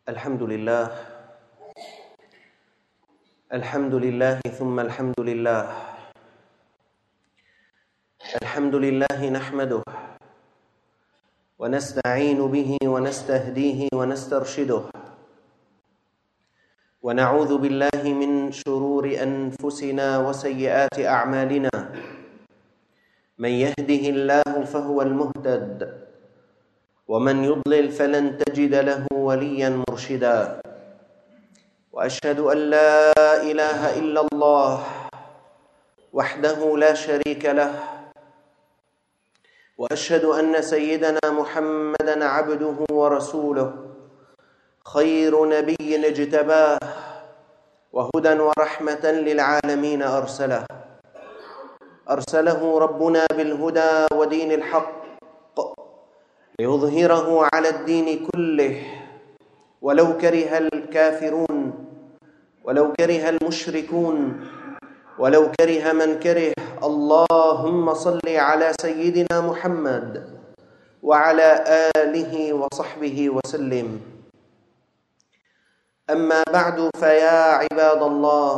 الحمد لله ثم الحمد لله. الحمد لله نحمده ونستعين به ونستهديه ونسترشده، ونعوذ بالله من شرور أنفسنا وسيئات أعمالنا. من يهده الله فهو المهتد، ومن يضلل فلن تجد له وليا مرشدا. وأشهد أن لا إله إلا الله وحده لا شريك له، وأشهد أن سيدنا محمدًا عبده ورسوله، خير نبي اجتباه، وهدى ورحمة للعالمين أرسله ربنا بالهدى ودين الحق ليظهره على الدين كله، ولو كره الكافرون، ولو كره المشركون، ولو كره من كره. اللهم صل على سيدنا محمد وعلى آله وصحبه وسلم. أما بعد، فيا عباد الله،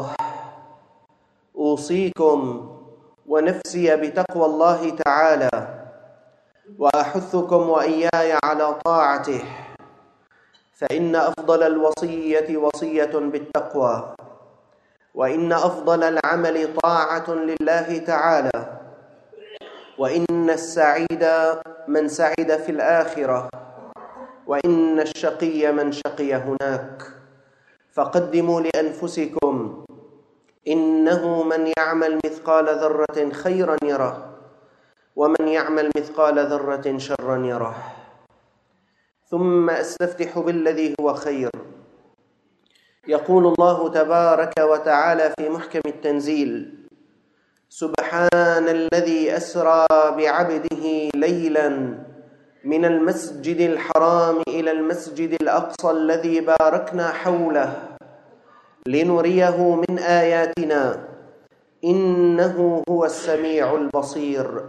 أوصيكم ونفسي بتقوى الله تعالى، وأحثكم وإياي على طاعته، فإن أفضل الوصية وصية بالتقوى، وإن أفضل العمل طاعة لله تعالى، وإن السعيد من سعد في الآخرة، وإن الشقي من شقي هناك. فقدموا لأنفسكم، إنه من يعمل مثقال ذرة خيرا يره، ومن يعمل مثقال ذرة شرا يره. ثم أستفتح بالذي هو خير. يقول الله تبارك وتعالى في محكم التنزيل: سبحان الذي أسرى بعبده ليلا من المسجد الحرام إلى المسجد الأقصى الذي باركنا حوله لنريه من آياتنا إنه هو السميع البصير.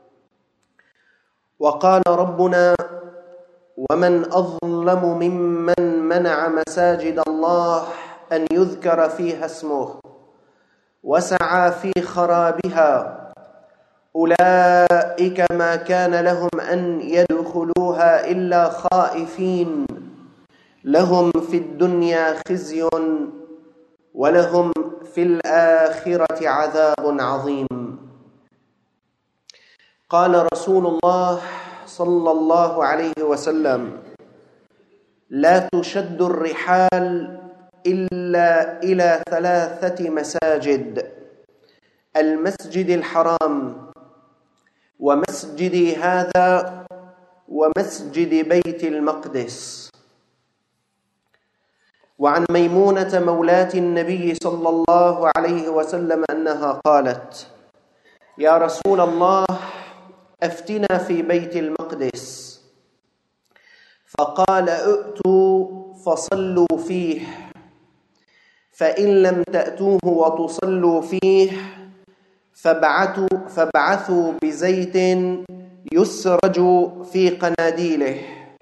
وقال ربنا: ومن أظلم ممن منع مساجد الله أن يذكر فيها اسمه وسعى في خرابها أولئك ما كان لهم أن يدخلوها إلا خائفين لهم في الدنيا خزي ولهم في الآخرة عذاب عظيم. قال رسول الله صلى الله عليه وسلم: لا تشد الرحال إلا إلى 3 مساجد: المسجد الحرام، ومسجدي هذا، ومسجد بيت المقدس. وعن ميمونة مولاة النبي صلى الله عليه وسلم أنها قالت: يا رسول الله، أفتنا في بيت المقدس. فقال: ائتوا فصلوا فيه، فإن لم تأتوه وتصلوا فيه فابعثوا بزيت يسرج في قناديله.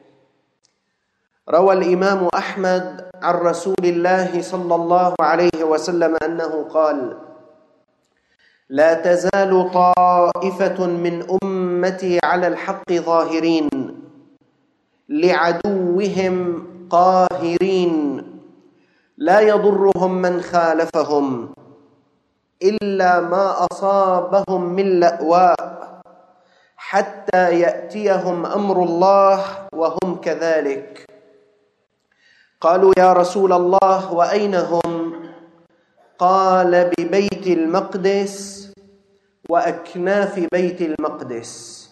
روى الإمام أحمد عن رسول الله صلى الله عليه وسلم أنه قال: لا تزال طائفة من أمتي على الحق ظاهرين لعدوهم قاهرين، لا يضرهم من خالفهم إلا ما أصابهم من لأواء، حتى يأتيهم أمر الله وهم كذلك. قالوا: يا رسول الله، وأين هم؟ قال: ببيت المقدس وأكناف بيت المقدس.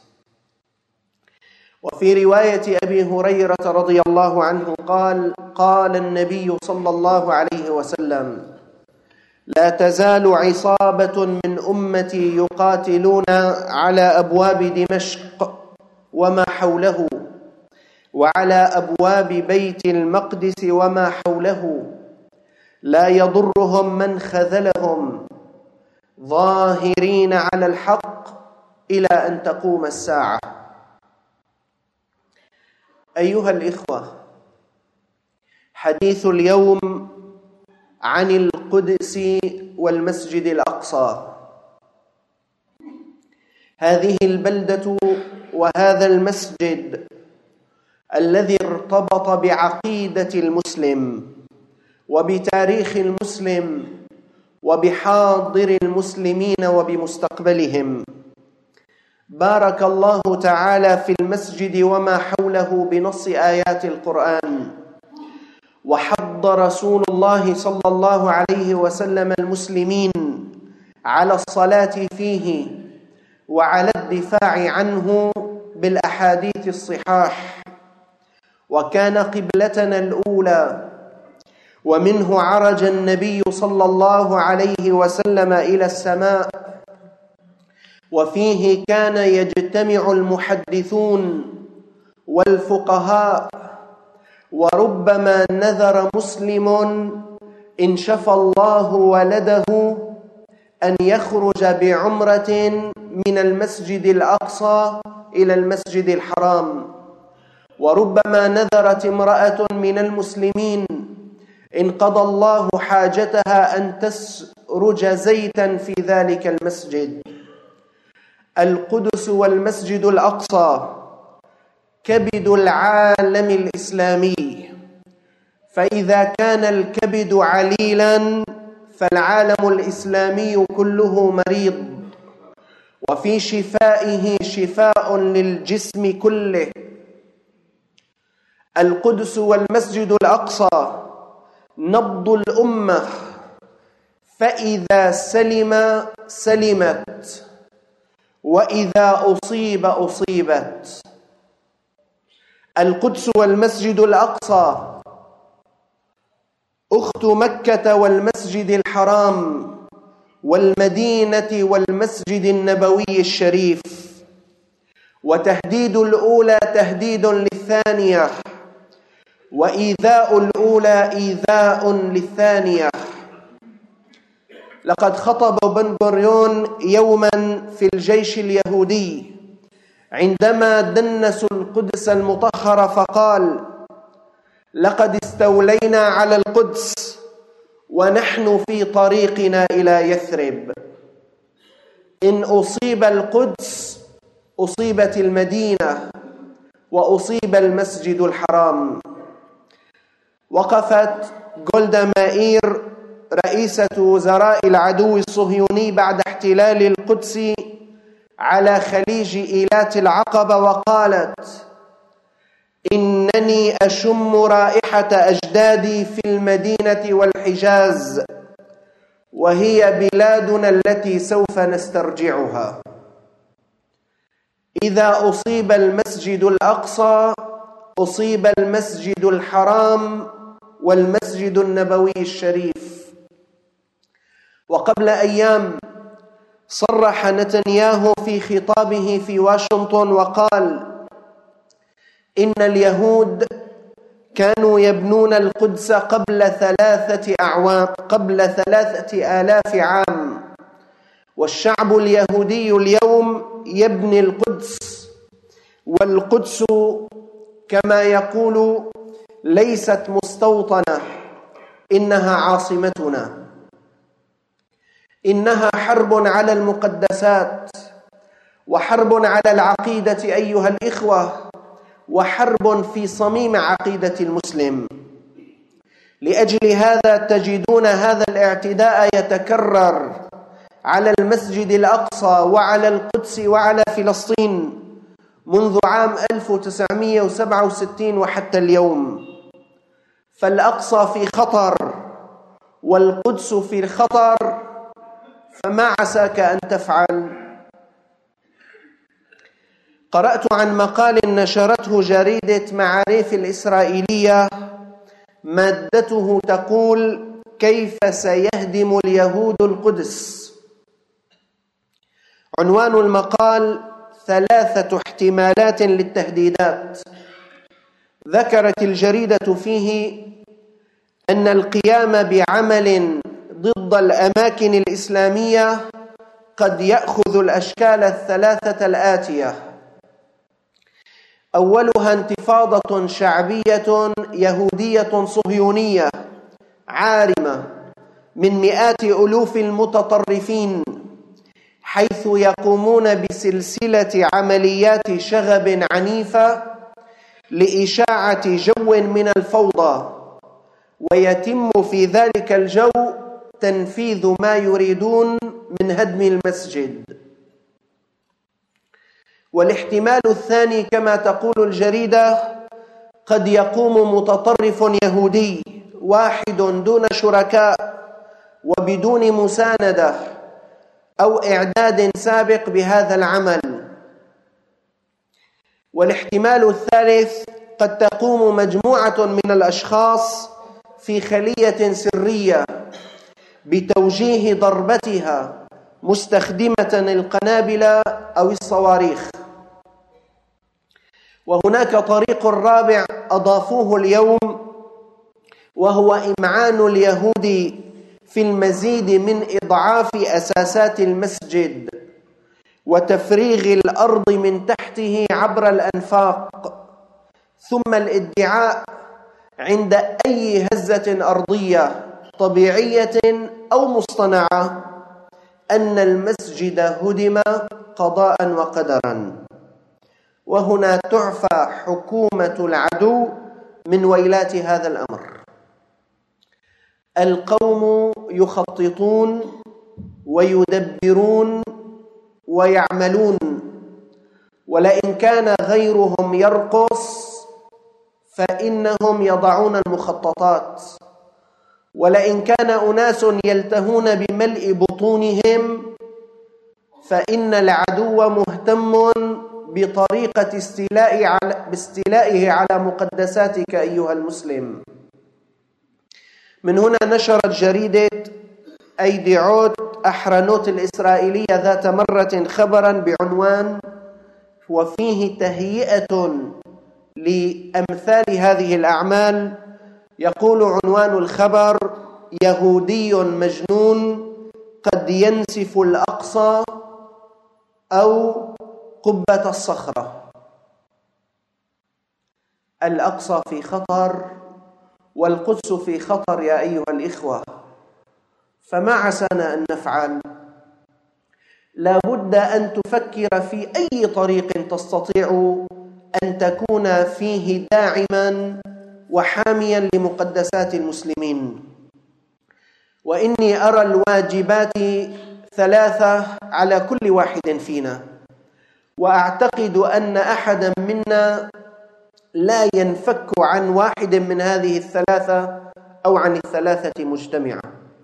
وفي رواية أبي هريرة رضي الله عنه قال: قال النبي صلى الله عليه وسلم: لا تزال عصابة من أمتي يقاتلون على أبواب دمشق وما حوله، وعلى أبواب بيت المقدس وما حوله، لا يضرهم من خذلهم، ظاهرين على الحق إلى أن تقوم الساعة. أيها الإخوة، حديث اليوم عن القدس والمسجد الأقصى. هذه البلدة وهذا المسجد الذي ارتبط بعقيدة المسلم وبتاريخ المسلم وبحاضر المسلمين وبمستقبلهم. بارك الله تعالى في المسجد وما حوله بنص آيات القرآن، وحض رسول الله صلى الله عليه وسلم المسلمين على الصلاة فيه وعلى الدفاع عنه بالأحاديث الصحاح، وكان قبلتنا الأولى، ومنه عرج النبي صلى الله عليه وسلم إلى السماء، وفيه كان يجتمع المحدثون والفقهاء، وربما نذر مسلم إن شفى الله ولده أن يخرج بعمرة من المسجد الأقصى إلى المسجد الحرام، وربما نذرت امرأة من المسلمين إن قضى الله حاجتها أن تسرج زيتا في ذلك المسجد. القدس والمسجد الأقصى كبد العالم الإسلامي، فإذا كان الكبد عليلا فالعالم الإسلامي كله مريض، وفي شفائه شفاء للجسم كله. القدس والمسجد الأقصى نبض الأمة، فإذا سلم سلمت، وإذا أصيب أصيبت. القدس والمسجد الأقصى أخت مكة والمسجد الحرام والمدينة والمسجد النبوي الشريف، وتهديد الأولى تهديد للثانية، وإيذاء الأولى إيذاء للثانية. لقد خطب بن غوريون يوما في الجيش اليهودي عندما دنسوا القدس المطهرة فقال: لقد استولينا على القدس ونحن في طريقنا إلى يثرب. إن أصيب القدس أصيبت المدينة وأصيب المسجد الحرام. وقفت جولدا مائير رئيسة وزراء العدو الصهيوني بعد احتلال القدس على خليج إيلات العقبة وقالت: إنني أشم رائحة أجدادي في المدينة والحجاز، وهي بلادنا التي سوف نسترجعها. إذا أصيب المسجد الأقصى أصيب المسجد الحرام والمسجد النبوي الشريف. وقبل أيام صرح نتنياهو في خطابه في واشنطن وقال: إن اليهود كانوا يبنون القدس قبل 3,000 عام، والشعب اليهودي اليوم يبني القدس، والقدس كما يقول ليست مستوطنة، إنها عاصمتنا. إنها حرب على المقدسات، وحرب على العقيدة أيها الإخوة، وحرب في صميم عقيدة المسلم. لأجل هذا تجدون هذا الاعتداء يتكرر على المسجد الأقصى وعلى القدس وعلى فلسطين منذ عام 1967 وحتى اليوم. فالأقصى في خطر والقدس في خطر، فما عساك أن تفعل؟ قرأت عن مقال نشرته جريدة معاريف الإسرائيلية، مادته تقول: كيف سيهدم اليهود القدس؟ عنوان المقال: 3 احتمالات للتهديدات. ذكرت الجريدة فيه أن القيام بعمل ضد الأماكن الإسلامية قد يأخذ الأشكال 3 الآتية: أولها انتفاضة شعبية يهودية صهيونية عارمة من مئات ألوف المتطرفين، حيث يقومون بسلسلة عمليات شغب عنيفة لإشاعة جو من الفوضى، ويتم في ذلك الجو تنفيذ ما يريدون من هدم المسجد. والاحتمال الثاني كما تقول الجريدة، قد يقوم متطرف يهودي واحد دون شركاء وبدون مساندة أو إعداد سابق بهذا العمل. والاحتمال الثالث، قد تقوم مجموعة من الأشخاص في خلية سرية بتوجيه ضربتها مستخدمة القنابل أو الصواريخ. وهناك طريق رابع أضافوه اليوم، وهو إمعان اليهود في المزيد من إضعاف أساسات المسجد وتفريغ الأرض من تحته عبر الأنفاق، ثم الادعاء عند أي هزة أرضية طبيعية أو مصطنعة أن المسجد هدم قضاء وقدرا. وهنا تعفى حكومة العدو من ويلات هذا الأمر. القوم يخططون ويدبرون ويعملون، ولئن كان غيرهم يرقص فإنهم يضعون المخططات، ولئن كان أناس يلتهون بملء بطونهم فإن العدو مهتم بطريقة استيلائه على مقدساتك أيها المسلم. من هنا نشرت جريدة أيديعوت أحرنوت الإسرائيلية ذات مرة خبرا بعنوان وفيه تهيئة لأمثال هذه الأعمال. يقول عنوان الخبر: يهودي مجنون قد ينسف الأقصى أو قبة الصخرة. الأقصى في خطر والقدس في خطر يا أيها الإخوة، فما عسانا أن نفعل؟ لا بد أن تفكر في أي طريق تستطيع أن تكون فيه داعما وحاميا لمقدسات المسلمين. وإني أرى الواجبات ثلاثة على كل واحد فينا، وأعتقد أن أحدا منا لا ينفك عن واحد من هذه الثلاثة أو عن الثلاثة مجتمعة.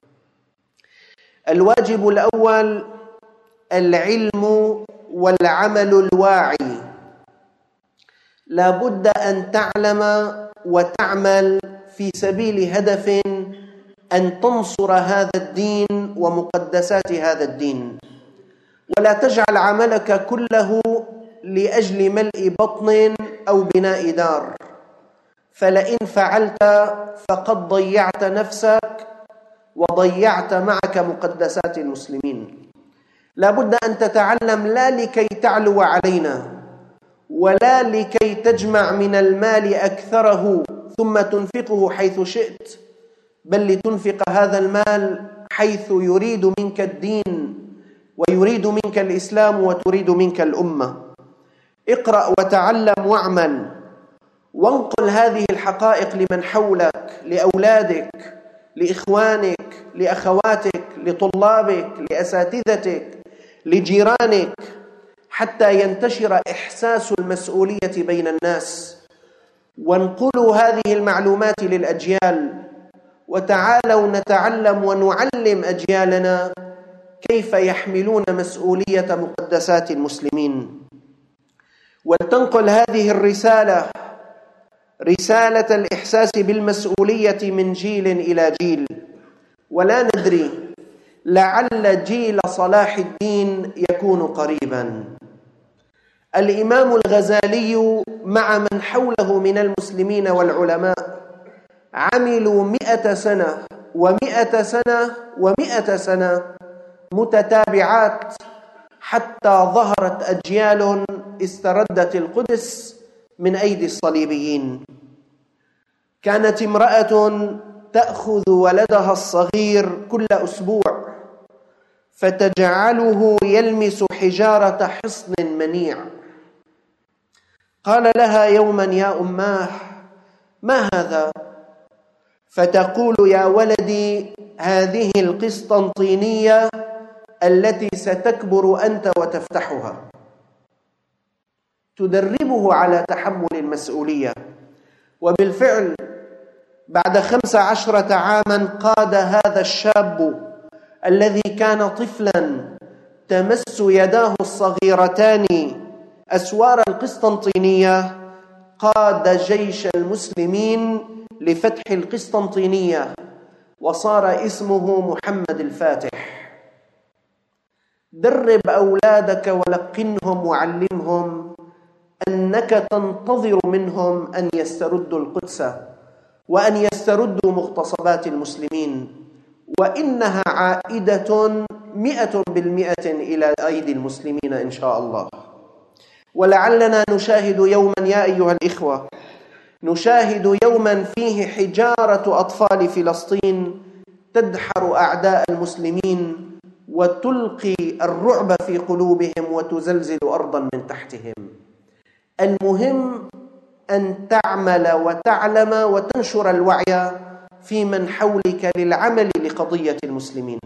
الواجب الأول العلم والعمل الواعي. لا بد أن تعلم وتعمل في سبيل هدف أن تنصر هذا الدين ومقدسات هذا الدين، ولا تجعل عملك كله لأجل ملء بطن أو بناء دار، فلئن فعلت فقد ضيعت نفسك وضيعت معك مقدسات المسلمين. لا بد أن تتعلم لا لكي تعلو علينا، ولا لكي تجمع من المال أكثره ثم تنفقه حيث شئت، بل لتنفق هذا المال حيث يريد منك الدين ويريد منك الإسلام وتريد منك الأمة. اقرأ وتعلم واعمل، وانقل هذه الحقائق لمن حولك، لأولادك، لإخوانك، لأخواتك، لطلابك، لأساتذتك، لجيرانك، حتى ينتشر إحساس المسؤولية بين الناس. وانقلوا هذه المعلومات للأجيال، وتعالوا نتعلم ونعلم أجيالنا كيف يحملون مسؤولية مقدسات المسلمين. ولتنقل هذه الرسالة، رسالة الإحساس بالمسؤولية، من جيل إلى جيل. ولا ندري، لعل جيل صلاح الدين يكون قريبا. الإمام الغزالي مع من حوله من المسلمين والعلماء عملوا 100 سنة و100 سنة و100 سنة متتابعات، حتى ظهرت أجيال استردت القدس من أيدي الصليبيين. كانت امرأة تأخذ ولدها الصغير كل أسبوع فتجعله يلمس حجارة حصن منيع. قال لها يوما: يا أماه، ما هذا؟ فتقول: يا ولدي، هذه القسطنطينية التي ستكبر أنت وتفتحها. تدربه على تحمل المسؤولية. وبالفعل بعد 15 عاما قاد هذا الشاب الذي كان طفلا تمس يداه الصغيرتان أسوار القسطنطينية، قاد جيش المسلمين لفتح القسطنطينية، وصار اسمه محمد الفاتح. درب أولادك ولقنهم وعلمهم أنك تنتظر منهم أن يستردوا القدس وأن يستردوا مغتصبات المسلمين، وإنها عائدة 100% إلى أيدي المسلمين إن شاء الله. ولعلنا نشاهد يوما يا أيها الإخوة، نشاهد يوما فيه حجارة أطفال فلسطين تدحر أعداء المسلمين وتلقي الرعب في قلوبهم وتزلزل أرضا من تحتهم. المهم أن تعمل وتعلم وتنشر الوعي في من حولك للعمل لقضية المسلمين.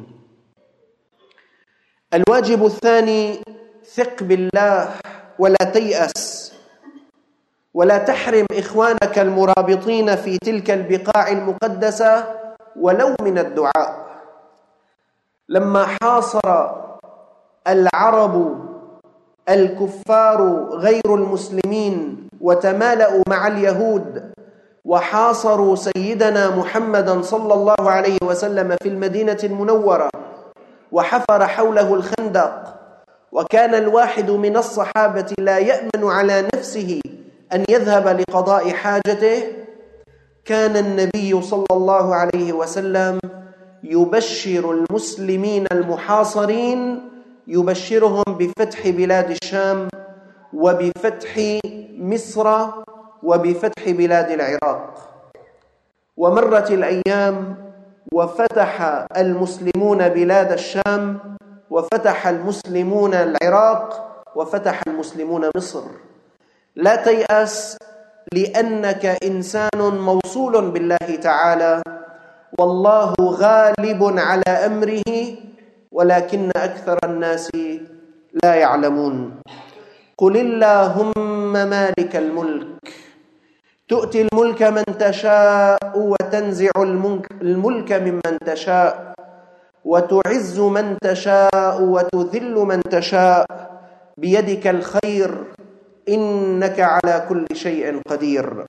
الواجب الثاني: ثق بالله ولا تيأس، ولا تحرم إخوانك المرابطين في تلك البقاع المقدسة ولو من الدعاء. لما حاصر العرب الكفار غير المسلمين وتمالأوا مع اليهود وحاصروا سيدنا محمدا صلى الله عليه وسلم في المدينة المنورة وحفر حوله الخندق، وكان الواحد من الصحابة لا يأمن على نفسه أن يذهب لقضاء حاجته، كان النبي صلى الله عليه وسلم يبشر المسلمين المحاصرين، يبشرهم بفتح بلاد الشام وبفتح مصر وبفتح بلاد العراق. ومرت الأيام وفتح المسلمون بلاد الشام، وفتح المسلمون العراق، وفتح المسلمون مصر. لا تيأس، لأنك إنسان موصول بالله تعالى، والله غالب على أمره، ولكن أكثر الناس لا يعلمون. قل اللهم مالك الملك تؤتي الملك من تشاء وتنزع الملك ممن تشاء وتعز من تشاء وتذل من تشاء، بيدك الخير إنك على كل شيء قدير.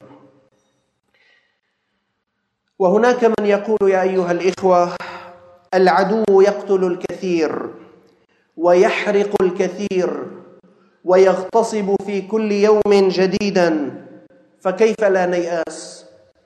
وهناك من يقول يا أيها الإخوة: العدو يقتل الكثير ويحرق الكثير ويغتصب في كل يوم جديدا، فكيف لا نيأس؟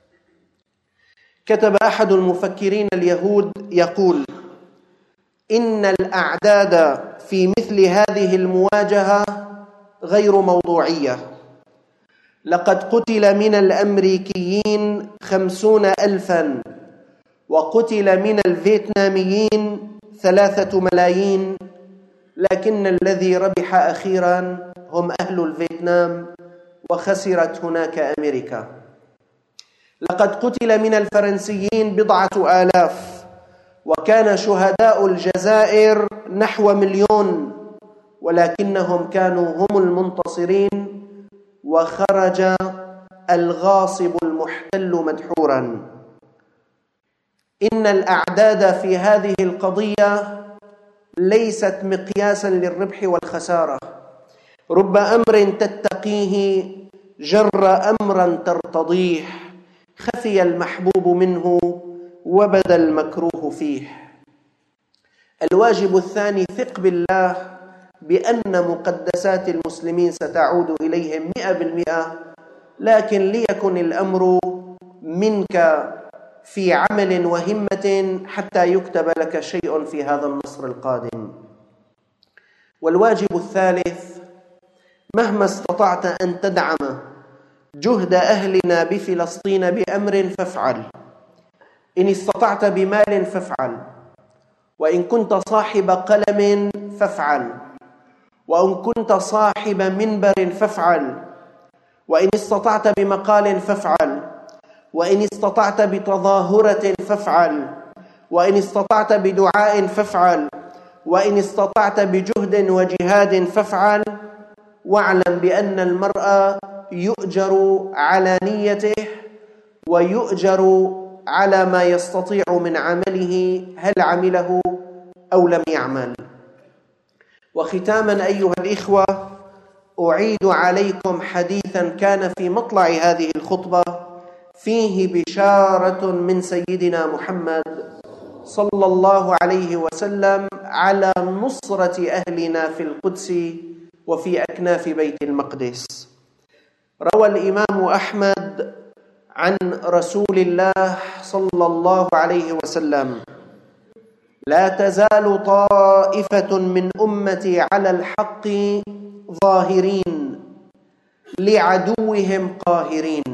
كتب أحد المفكرين اليهود يقول: إن الأعداد في مثل هذه المواجهة غير موضوعية. لقد قتل من الأمريكيين 50,000، وقتل من الفيتناميين 3 ملايين، لكن الذي ربح أخيرا هم أهل الفيتنام، وخسرت هناك أمريكا. لقد قتل من الفرنسيين 10,000، وكان شهداء الجزائر نحو 1,000,000، ولكنهم كانوا هم المنتصرين، وخرج الغاصب المحتل مدحورا. إن الأعداد في هذه القضية ليست مقياسا للربح والخسارة. رب أمر تتقيه جر أمرا ترتضيه، خفي المحبوب منه وبدا المكروه فيه. الواجب الثاني: ثق بالله بأن مقدسات المسلمين ستعود إليهم 100%، لكن ليكن الأمر منك في عمل وهمة حتى يكتب لك شيء في هذا النصر القادم. والواجب الثالث: مهما استطعت أن تدعم جهد أهلنا بفلسطين بأمر فافعل، إن استطعت بمال فافعل، وإن كنت صاحب قلم فافعل، وإن كنت صاحب منبر فافعل، وإن استطعت بمقال فافعل، وإن استطعت بتظاهرة فافعل، وإن استطعت بدعاء فافعل، وإن استطعت بجهد وجهاد فافعل. واعلم بأن المرء يؤجر على نيته ويؤجر على ما يستطيع من عمله، هل عمله أو لم يعمل. وختاما أيها الإخوة، أعيد عليكم حديثا كان في مطلع هذه الخطبة فيه بشارة من سيدنا محمد صلى الله عليه وسلم على نصرة أهلنا في القدس وفي أكناف بيت المقدس. روى الإمام أحمد عن رسول الله صلى الله عليه وسلم: لا تزال طائفة من أمتي على الحق ظاهرين لعدوهم قاهرين.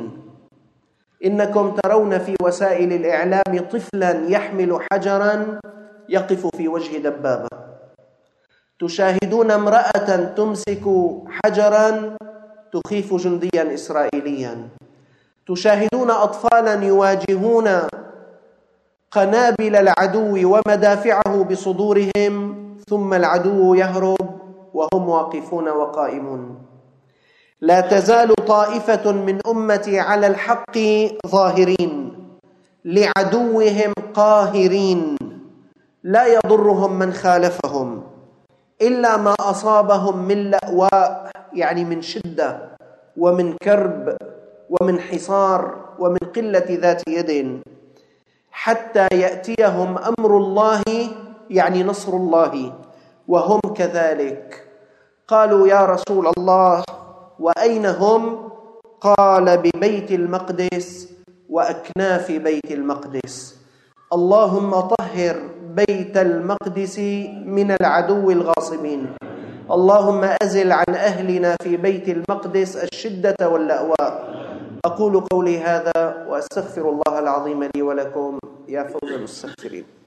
إنكم ترون في وسائل الإعلام طفلا يحمل حجرا يقف في وجه دبابة، تشاهدون امرأة تمسك حجرا تخيف جنديا إسرائيليا، تشاهدون أطفالا يواجهون قنابل العدو ومدافعه بصدورهم، ثم العدو يهرب وهم واقفون وقائمون. لا تزال طائفة من أمتي على الحق ظاهرين لعدوهم قاهرين، لا يضرهم من خالفهم إلا ما أصابهم من لأواء، يعني من شدة ومن كرب ومن حصار ومن قلة ذات يد، حتى يأتيهم أمر الله، يعني نصر الله، وهم كذلك. قالوا: يا رسول الله، وأين هم؟ قال: ببيت المقدس وأكناف بيت المقدس. اللهم طهر بيت المقدس من العدو الغاصبين، اللهم أزل عن أهلنا في بيت المقدس الشدة واللأواء. أقول قولي هذا وأستغفر الله العظيم لي ولكم. يا فوز المستغفرين.